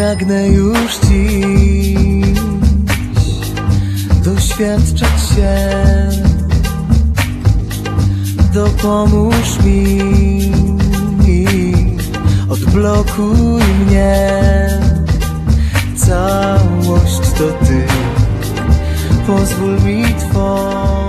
Pragnę już dziś doświadczać się. Dopomóż mi, odblokuj mnie. Całość to Ty, pozwól mi Tworzyć